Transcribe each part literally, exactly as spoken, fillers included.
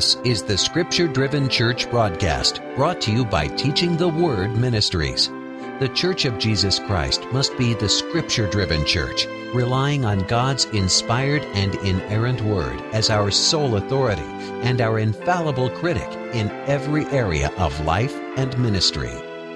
This is the Scripture-Driven Church broadcast, brought to you by Teaching the Word Ministries. The Church of Jesus Christ must be the Scripture-Driven Church, relying on God's inspired and inerrant Word as our sole authority and our infallible critic in every area of life and ministry.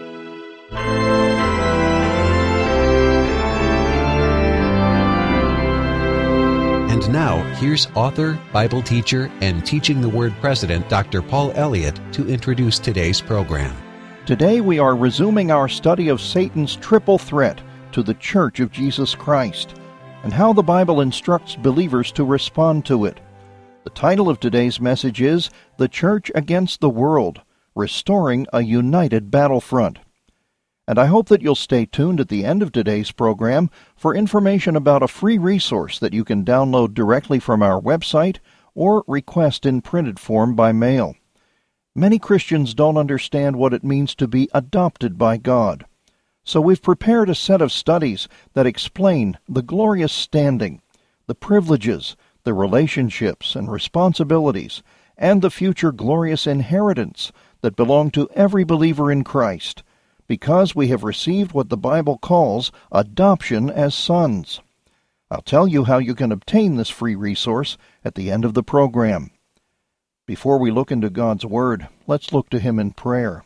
And now, here's author, Bible teacher, and Teaching the Word president, Doctor Paul Elliott, to introduce today's program. Today we are resuming our study of Satan's triple threat to the Church of Jesus Christ, and how the Bible instructs believers to respond to it. The title of today's message is The Church Against the World, Restoring a United Battlefront. And I hope that you'll stay tuned at the end of today's program for information about a free resource that you can download directly from our website or request in printed form by mail. Many Christians don't understand what it means to be adopted by God. So we've prepared a set of studies that explain the glorious standing, the privileges, the relationships and responsibilities, and the future glorious inheritance that belong to every believer in Christ, because we have received what the Bible calls adoption as sons. I'll tell you how you can obtain this free resource at the end of the program. Before we look into God's Word, let's look to Him in prayer.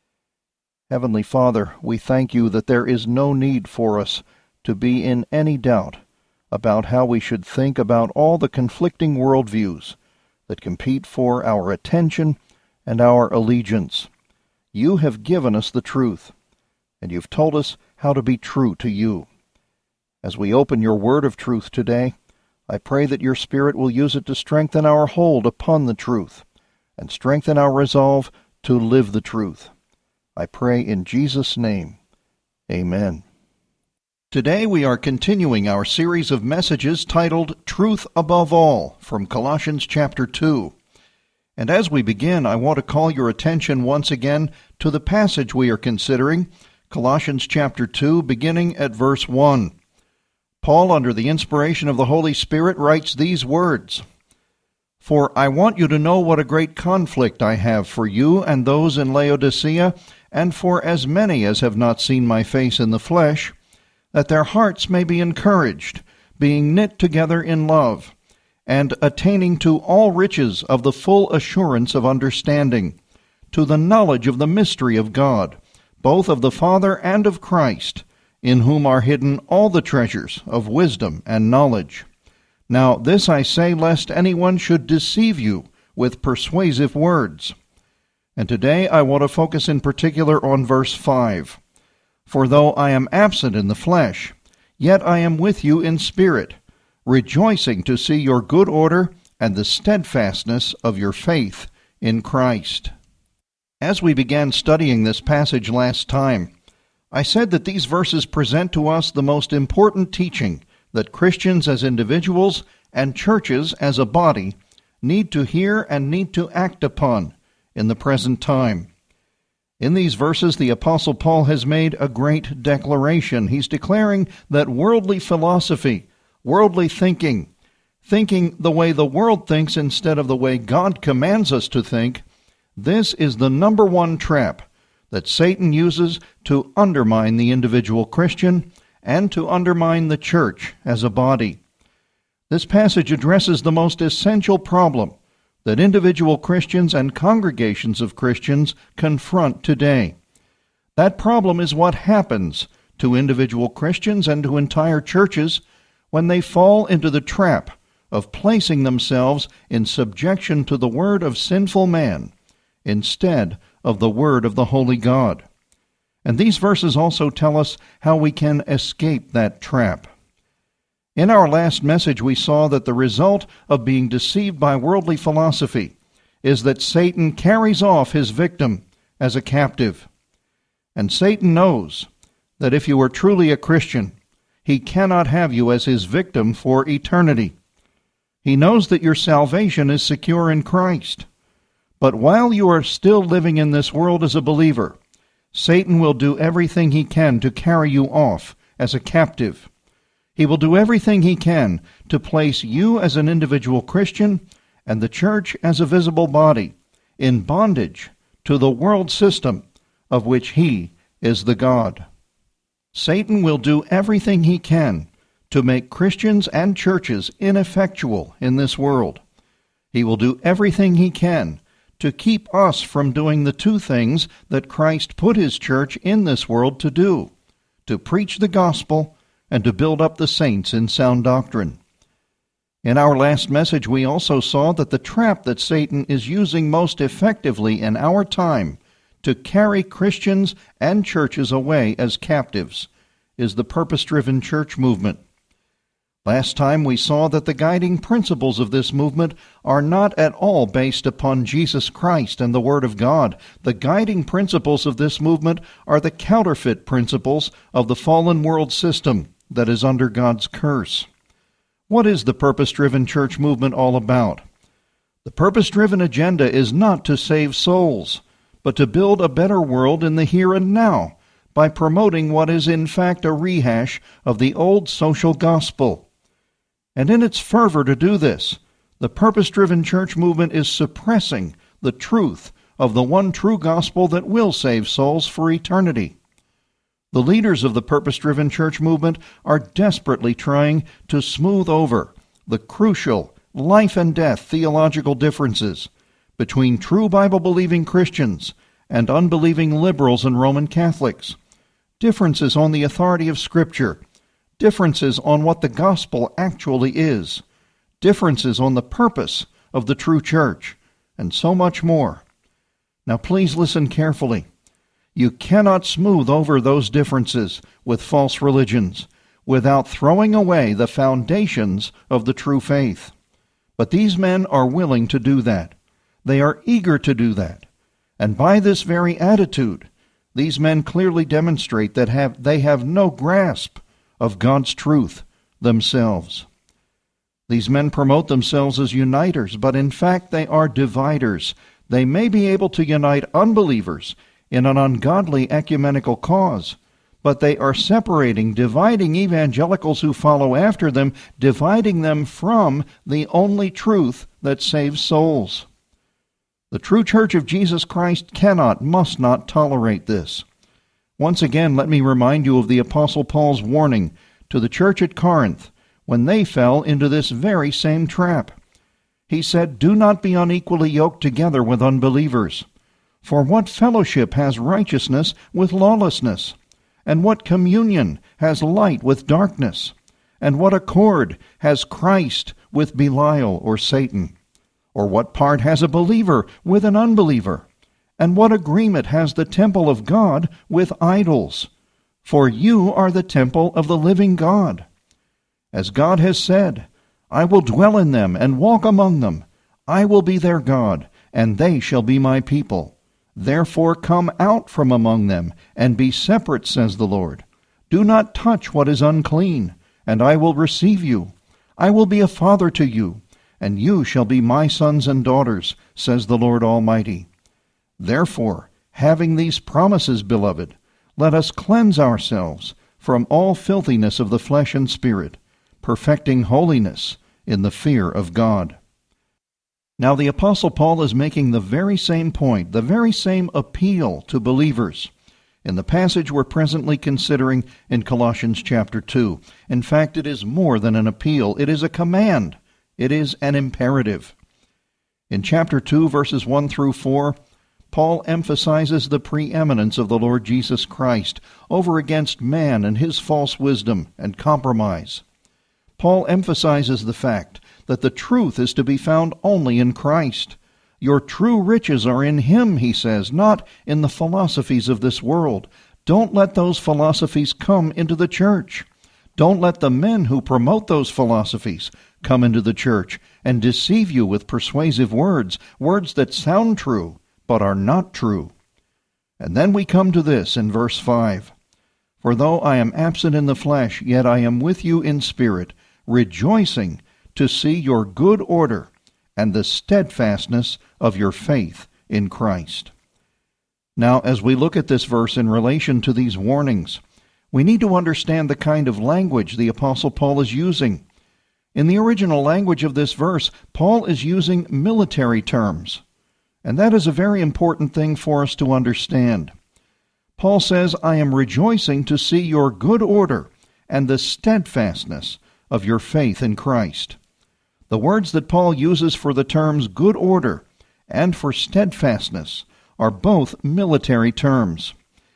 Heavenly Father, we thank You that there is no need for us to be in any doubt about how we should think about all the conflicting worldviews that compete for our attention and our allegiance. You have given us the truth, and You've told us how to be true to You. As we open Your word of truth today, I pray that Your Spirit will use it to strengthen our hold upon the truth and strengthen our resolve to live the truth. I pray in Jesus' name. Amen. Today we are continuing our series of messages titled Truth Above All from Colossians chapter two. And as we begin, I want to call your attention once again to the passage we are considering, Colossians chapter two, beginning at verse one. Paul, under the inspiration of the Holy Spirit, writes these words, "For I want you to know what a great conflict I have for you and those in Laodicea, and for as many as have not seen my face in the flesh, that their hearts may be encouraged, being knit together in love, and attaining to all riches of the full assurance of understanding, to the knowledge of the mystery of God, both of the Father and of Christ, in whom are hidden all the treasures of wisdom and knowledge. Now this I say, lest anyone should deceive you with persuasive words." And today I want to focus in particular on verse five. "For though I am absent in the flesh, yet I am with you in spirit, rejoicing to see your good order and the steadfastness of your faith in Christ." As we began studying this passage last time, I said that these verses present to us the most important teaching that Christians as individuals and churches as a body need to hear and need to act upon in the present time. In these verses, the Apostle Paul has made a great declaration. He's declaring that worldly philosophy, worldly thinking, thinking the way the world thinks instead of the way God commands us to think, this is the number one trap that Satan uses to undermine the individual Christian and to undermine the church as a body. This passage addresses the most essential problem that individual Christians and congregations of Christians confront today. That problem is what happens to individual Christians and to entire churches when they fall into the trap of placing themselves in subjection to the word of sinful man instead of the word of the holy God. And these verses also tell us how we can escape that trap. In our last message, we saw that the result of being deceived by worldly philosophy is that Satan carries off his victim as a captive. And Satan knows that if you are truly a Christian, he cannot have you as his victim for eternity. He knows that your salvation is secure in Christ. But while you are still living in this world as a believer, Satan will do everything he can to carry you off as a captive. He will do everything he can to place you as an individual Christian and the church as a visible body, in bondage to the world system of which he is the God. Satan will do everything he can to make Christians and churches ineffectual in this world. He will do everything he can to keep us from doing the two things that Christ put his church in this world to do, to preach the gospel and to build up the saints in sound doctrine. In our last message, we also saw that the trap that Satan is using most effectively in our time to carry Christians and churches away as captives is the purpose-driven church movement. Last time we saw that the guiding principles of this movement are not at all based upon Jesus Christ and the Word of God. The guiding principles of this movement are the counterfeit principles of the fallen world system that is under God's curse. What is the purpose-driven church movement all about? The purpose-driven agenda is not to save souls, but to build a better world in the here and now by promoting what is in fact a rehash of the old social gospel. And in its fervor to do this, the purpose-driven church movement is suppressing the truth of the one true gospel that will save souls for eternity. The leaders of the purpose-driven church movement are desperately trying to smooth over the crucial life and death theological differences between true Bible-believing Christians and unbelieving liberals and Roman Catholics, differences on the authority of Scripture, differences on what the gospel actually is, differences on the purpose of the true church, and so much more. Now please listen carefully. You cannot smooth over those differences with false religions without throwing away the foundations of the true faith. But these men are willing to do that. They are eager to do that. And by this very attitude, these men clearly demonstrate that have, they have no grasp of God's truth themselves. These men promote themselves as uniters, but in fact they are dividers. They may be able to unite unbelievers in an ungodly ecumenical cause, but they are separating, dividing evangelicals who follow after them, dividing them from the only truth that saves souls. The true church of Jesus Christ cannot, must not tolerate this. Once again, let me remind you of the Apostle Paul's warning to the church at Corinth when they fell into this very same trap. He said, "Do not be unequally yoked together with unbelievers. For what fellowship has righteousness with lawlessness? And what communion has light with darkness? And what accord has Christ with Belial or Satan? Or what part has a believer with an unbeliever? And what agreement has the temple of God with idols? For you are the temple of the living God. As God has said, I will dwell in them and walk among them. I will be their God, and they shall be my people. Therefore come out from among them, and be separate, says the Lord. Do not touch what is unclean, and I will receive you. I will be a father to you, and you shall be my sons and daughters, says the Lord Almighty. Therefore, having these promises, beloved, let us cleanse ourselves from all filthiness of the flesh and spirit, perfecting holiness in the fear of God." Now the Apostle Paul is making the very same point, the very same appeal to believers in the passage we're presently considering in Colossians chapter two. In fact, it is more than an appeal. It is a command. It is an imperative. In chapter two, verses one through four, Paul emphasizes the preeminence of the Lord Jesus Christ over against man and his false wisdom and compromise. Paul emphasizes the fact that the truth is to be found only in Christ. Your true riches are in Him, he says, not in the philosophies of this world. Don't let those philosophies come into the church. Don't let the men who promote those philosophies come into the church and deceive you with persuasive words, words that sound true, but are not true. And then we come to this in verse five. For though I am absent in the flesh, yet I am with you in spirit, rejoicing to see your good order and the steadfastness of your faith in Christ. Now, as we look at this verse in relation to these warnings, we need to understand the kind of language the Apostle Paul is using. In the original language of this verse, Paul is using military terms, and that is a very important thing for us to understand. Paul says, I am rejoicing to see your good order and the steadfastness of your faith in Christ. The words that Paul uses for the terms good order and for steadfastness are both military terms.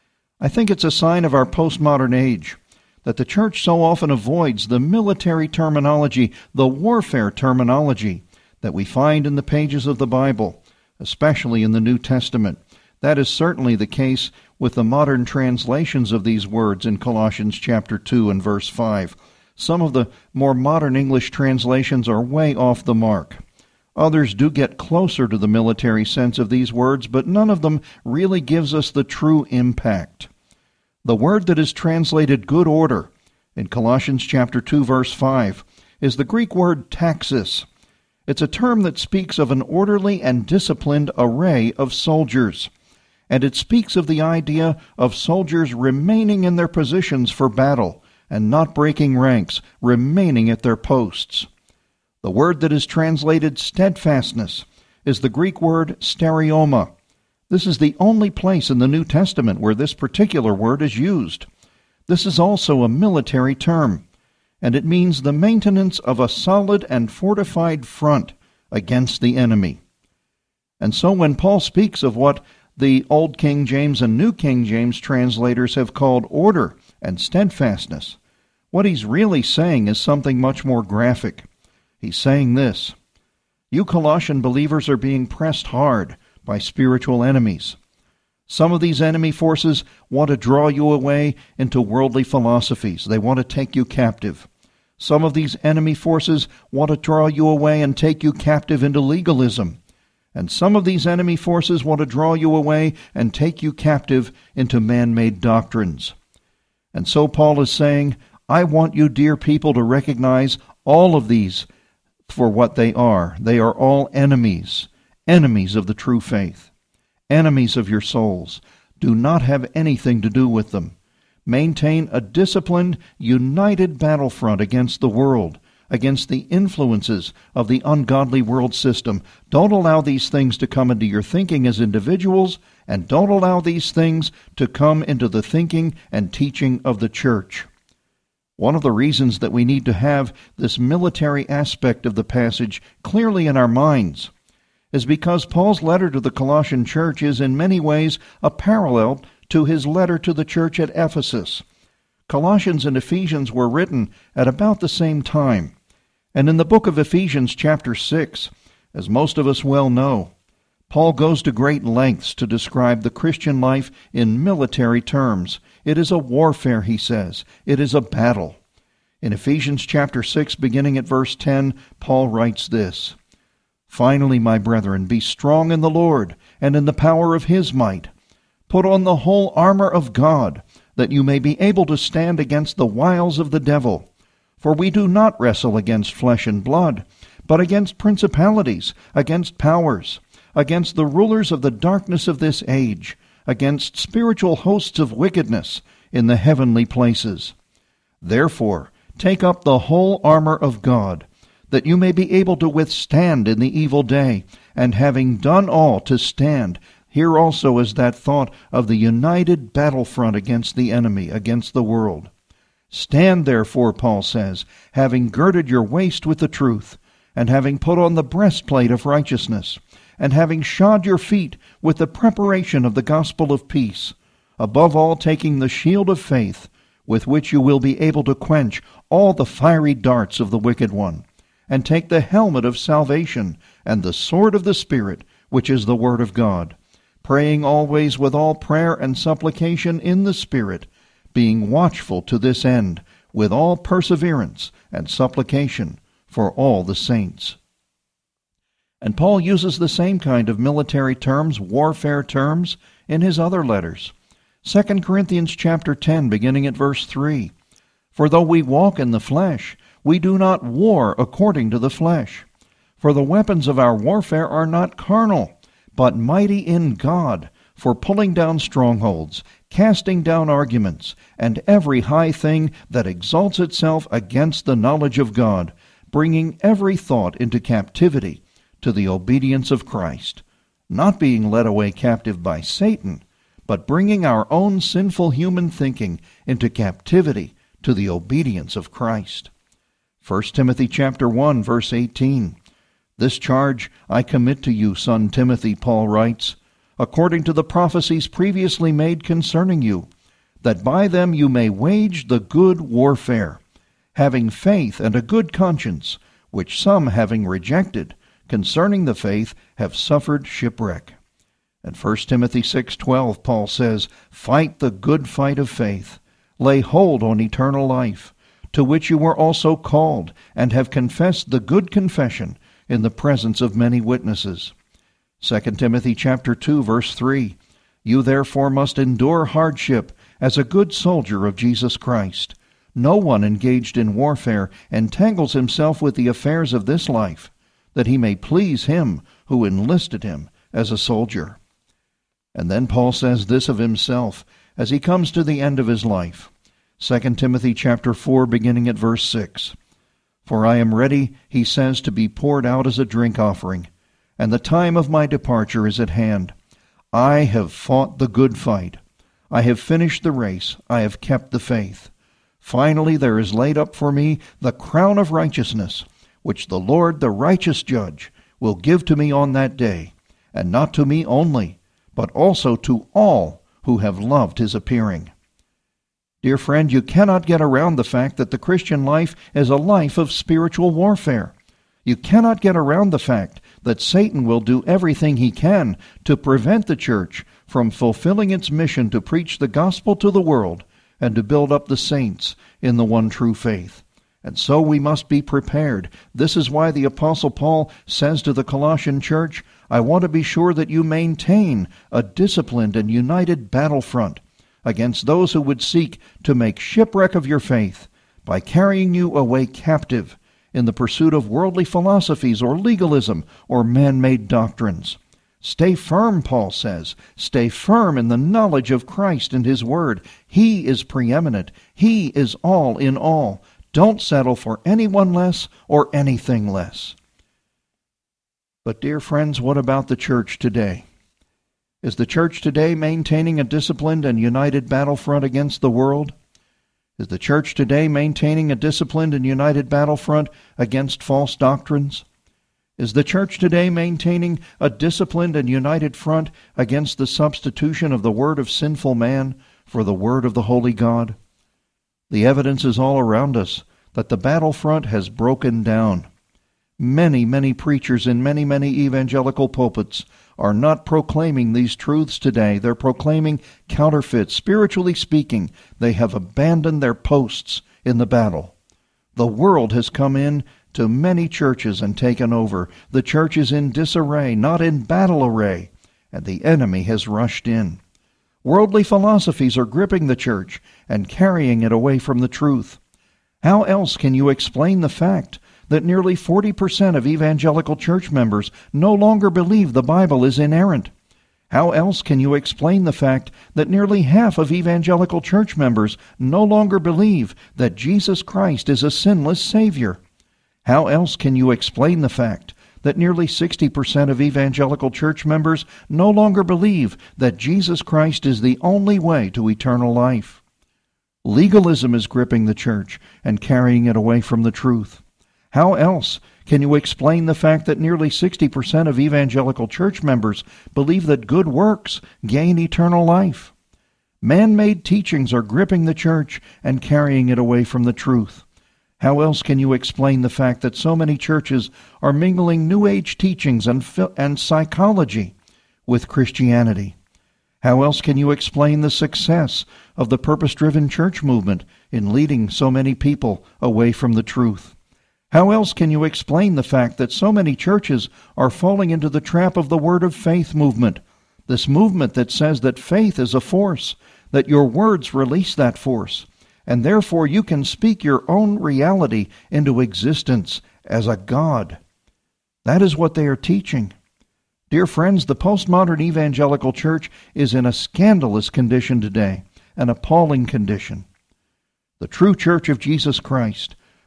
I think it's a sign of our postmodern age that the church so often avoids the military terminology, the warfare terminology that we find in the pages of the Bible, especially in the New Testament. That is certainly the case with the modern translations of these words in Colossians chapter two and verse five. Some of the more modern English translations are way off the mark. Others do get closer to the military sense of these words, but none of them really gives us the true impact. The word that is translated good order in Colossians chapter two verse five is the Greek word taxis. It's a term that speaks of an orderly and disciplined array of soldiers, and it speaks of the idea of soldiers remaining in their positions for battle and not breaking ranks, remaining at their posts. The word that is translated steadfastness is the Greek word stereoma. This is the only place in the New Testament where this particular word is used. This is also a military term, and it means the maintenance of a solid and fortified front against the enemy. And so when Paul speaks of what the Old King James and New King James translators have called order and steadfastness, what he's really saying is something much more graphic. He's saying this: you Colossian believers are being pressed hard by spiritual enemies. Some of these enemy forces want to draw you away into worldly philosophies. They want to take you captive. Some of these enemy forces want to draw you away and take you captive into legalism. And some of these enemy forces want to draw you away and take you captive into man-made doctrines. And so Paul is saying, I want you, dear people, to recognize all of these for what they are. They are all enemies, enemies of the true faith, enemies of your souls. Do not have anything to do with them. Maintain a disciplined, united battlefront against the world, against the influences of the ungodly world system. Don't allow these things to come into your thinking as individuals, and don't allow these things to come into the thinking and teaching of the church. One of the reasons that we need to have this military aspect of the passage clearly in our minds is because Paul's letter to the Colossian church is in many ways a parallel to his letter to the church at Ephesus. Colossians and Ephesians were written at about the same time. And in the book of Ephesians chapter six, as most of us well know, Paul goes to great lengths to describe the Christian life in military terms. It is a warfare, he says. It is a battle. In Ephesians chapter six, beginning at verse ten, Paul writes this: Finally, my brethren, be strong in the Lord and in the power of his might. Put on the whole armor of God, that you may be able to stand against the wiles of the devil. For we do not wrestle against flesh and blood, but against principalities, against powers, against the rulers of the darkness of this age, against spiritual hosts of wickedness in the heavenly places. Therefore, take up the whole armor of God, that you may be able to withstand in the evil day, and having done all to stand. Here also is that thought of the united battlefront against the enemy, against the world. Stand therefore, Paul says, having girded your waist with the truth, and having put on the breastplate of righteousness, and having shod your feet with the preparation of the gospel of peace, above all taking the shield of faith, with which you will be able to quench all the fiery darts of the wicked one, and take the helmet of salvation and the sword of the Spirit, which is the word of God, praying always with all prayer and supplication in the Spirit, being watchful to this end, with all perseverance and supplication for all the saints. And Paul uses the same kind of military terms, warfare terms, in his other letters. Second Corinthians chapter ten, beginning at verse three. For though we walk in the flesh, we do not war according to the flesh. For the weapons of our warfare are not carnal, but mighty in God, for pulling down strongholds, casting down arguments, and every high thing that exalts itself against the knowledge of God, bringing every thought into captivity to the obedience of Christ, not being led away captive by Satan, but bringing our own sinful human thinking into captivity to the obedience of Christ. First Timothy chapter one, verse eighteen. This charge I commit to you, son Timothy, Paul writes, according to the prophecies previously made concerning you, that by them you may wage the good warfare, having faith and a good conscience, which some, having rejected, concerning the faith, have suffered shipwreck. And First Timothy six twelve, Paul says, fight the good fight of faith, lay hold on eternal life, to which you were also called, and have confessed the good confession in the presence of many witnesses. Second Timothy chapter two, verse three, you therefore must endure hardship as a good soldier of Jesus Christ. No one engaged in warfare entangles himself with the affairs of this life, that he may please him who enlisted him as a soldier. And then Paul says this of himself as he comes to the end of his life. Second Timothy chapter four, beginning at verse six. For I am ready, he says, to be poured out as a drink offering, and the time of my departure is at hand. I have fought the good fight. I have finished the race. I have kept the faith. Finally there is laid up for me the crown of righteousness, which the Lord, the righteous judge, will give to me on that day, and not to me only, but also to all who have loved his appearing. Dear friend, you cannot get around the fact that the Christian life is a life of spiritual warfare. You cannot get around the fact that Satan will do everything he can to prevent the church from fulfilling its mission to preach the gospel to the world and to build up the saints in the one true faith. And so we must be prepared. This is why the Apostle Paul says to the Colossian church, I want to be sure that you maintain a disciplined and united battlefront against those who would seek to make shipwreck of your faith by carrying you away captive in the pursuit of worldly philosophies or legalism or man-made doctrines. Stay firm, Paul says. Stay firm in the knowledge of Christ and his word. He is preeminent. He is all in all. Don't settle for anyone less or anything less. But dear friends, what about the church today? Is the church today maintaining a disciplined and united battlefront against the world? Is the church today maintaining a disciplined and united battlefront against false doctrines? Is the church today maintaining a disciplined and united front against the substitution of the word of sinful man for the word of the holy God? The evidence is all around us that the battlefront has broken down. Many, many preachers in many, many evangelical pulpits are not proclaiming these truths today. They're proclaiming counterfeits. Spiritually speaking, they have abandoned their posts in the battle. The world has come in to many churches and taken over. The church is in disarray, not in battle array, and the enemy has rushed in. Worldly philosophies are gripping the church and carrying it away from the truth. How else can you explain the fact that nearly forty percent of evangelical church members no longer believe the Bible is inerrant? How else can you explain the fact that nearly half of evangelical church members no longer believe that Jesus Christ is a sinless Savior? How else can you explain the fact that nearly sixty percent of evangelical church members no longer believe that Jesus Christ is the only way to eternal life? Legalism is gripping the church and carrying it away from the truth. How else can you explain the fact that nearly sixty percent of evangelical church members believe that good works gain eternal life? Man-made teachings are gripping the church and carrying it away from the truth. How else can you explain the fact that so many churches are mingling New Age teachings and, and psychology with Christianity? How else can you explain the success of the purpose-driven church movement in leading so many people away from the truth? How else can you explain the fact that so many churches are falling into the trap of the Word of Faith movement, this movement that says that faith is a force, that your words release that force, and therefore you can speak your own reality into existence as a God? That is what they are teaching. Dear friends, the postmodern evangelical church is in a scandalous condition today, an appalling condition. The true church of Jesus Christ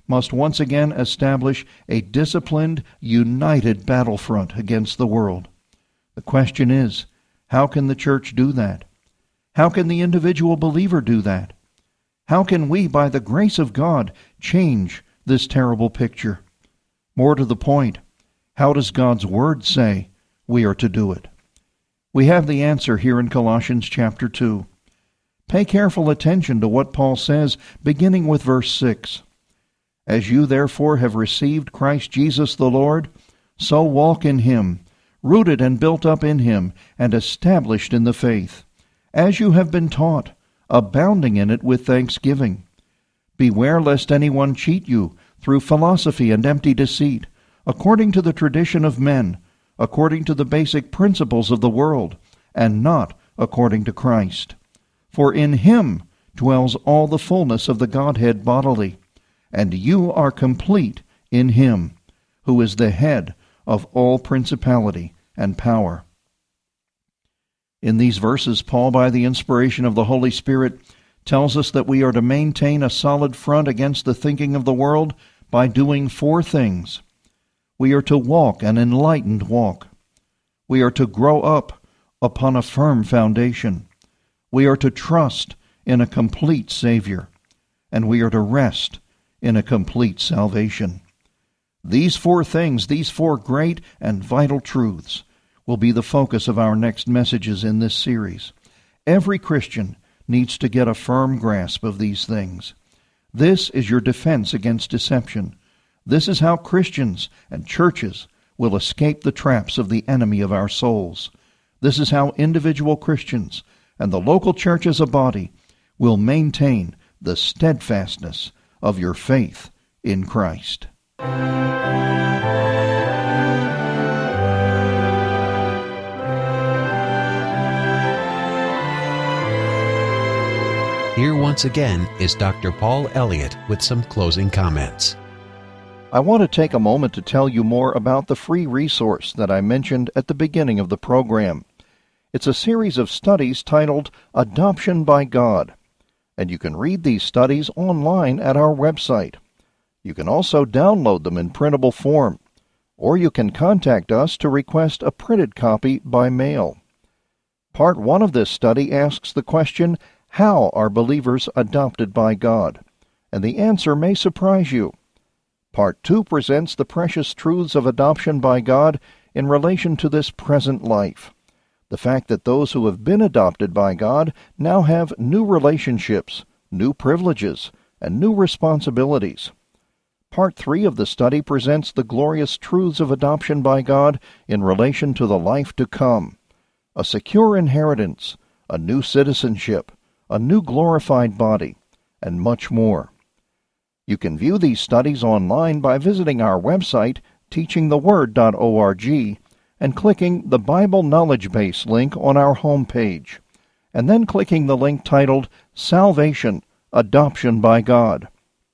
must once again establish a disciplined, united battlefront against the world. The question is, how can the church do that? How can the individual believer do that? How can we, by the grace of God, change this terrible picture? More to the point, how does God's Word say we are to do it? We have the answer here in Colossians chapter two. Pay careful attention to what Paul says, beginning with verse six. As you therefore have received Christ Jesus the Lord, so walk in him, rooted and built up in him, and established in the faith, as you have been taught, abounding in it with thanksgiving. Beware lest anyone cheat you through philosophy and empty deceit, according to the tradition of men, according to the basic principles of the world, and not according to Christ. For in him dwells all the fullness of the Godhead bodily, and you are complete in him, who is the head of all principality and power. In these verses, Paul, by the inspiration of the Holy Spirit, tells us that we are to maintain a solid front against the thinking of the world by doing four things. We are to walk an enlightened walk. We are to grow up upon a firm foundation. We are to trust in a complete Savior, and we are to rest in a complete salvation. These four things, these four great and vital truths, will be the focus of our next messages in this series. Every Christian needs to get a firm grasp of these things. This is your defense against deception. This is how Christians and churches will escape the traps of the enemy of our souls. This is how individual Christians and the local church as a body will maintain the steadfastness of your faith in Christ. Here once again is Doctor Paul Elliott with some closing comments. I want to take a moment to tell you more about the free resource that I mentioned at the beginning of the program. It's a series of studies titled Adoption by God, and you can read these studies online at our website. You can also download them in printable form, or you can contact us to request a printed copy by mail. Part one of this study asks the question, how are believers adopted by God? And the answer may surprise you. Part two presents the precious truths of adoption by God in relation to this present life. The fact that those who have been adopted by God now have new relationships, new privileges, and new responsibilities. Part three of the study presents the glorious truths of adoption by God in relation to the life to come. A secure inheritance, a new citizenship, a new glorified body, and much more. You can view these studies online by visiting our website, teaching the word dot org, and clicking the Bible Knowledge Base link on our home page, and then clicking the link titled Salvation, Adoption by God.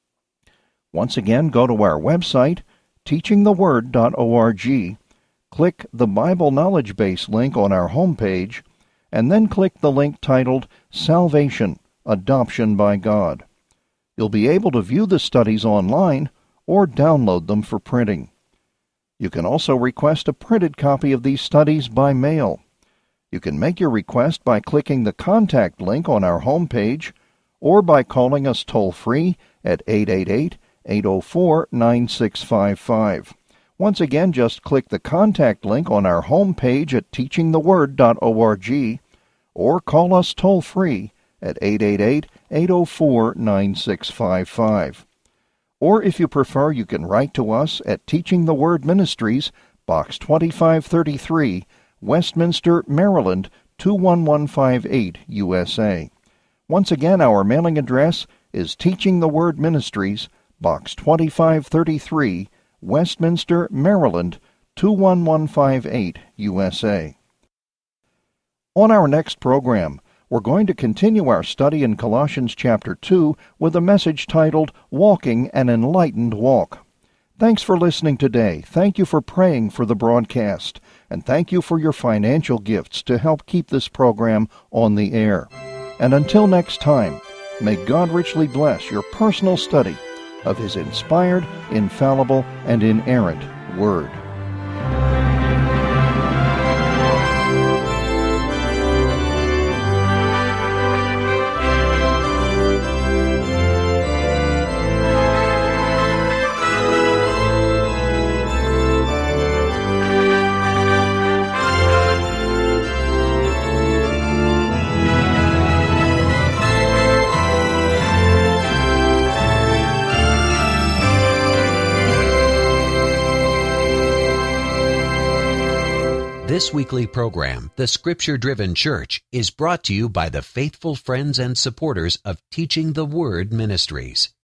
Once again, go to our website, teaching the word dot org, click the Bible Knowledge Base link on our home page, and then click the link titled Salvation, Adoption by God. You'll be able to view the studies online or download them for printing. You can also request a printed copy of these studies by mail. You can make your request by clicking the contact link on our home page or by calling us toll-free at eight eight eight, eight oh four, nine six five five. Once again, just click the contact link on our home page at teaching the word dot org or call us toll-free at eight eight eight, eight oh four, nine six five five. Or if you prefer, you can write to us at Teaching the Word Ministries, Box twenty-five thirty-three, Westminster, Maryland, two one one five eight, U S A. Once again, our mailing address is Teaching the Word Ministries, Box twenty-five thirty-three, Westminster, Maryland, two one one five eight, U S A. On our next program, we're going to continue our study in Colossians chapter two with a message titled Walking an Enlightened Walk. Thanks for listening today. Thank you for praying for the broadcast, and thank you for your financial gifts to help keep this program on the air. And until next time, may God richly bless your personal study of His inspired, infallible, and inerrant Word. This weekly program, The Scripture-Driven Church, is brought to you by the faithful friends and supporters of Teaching the Word Ministries.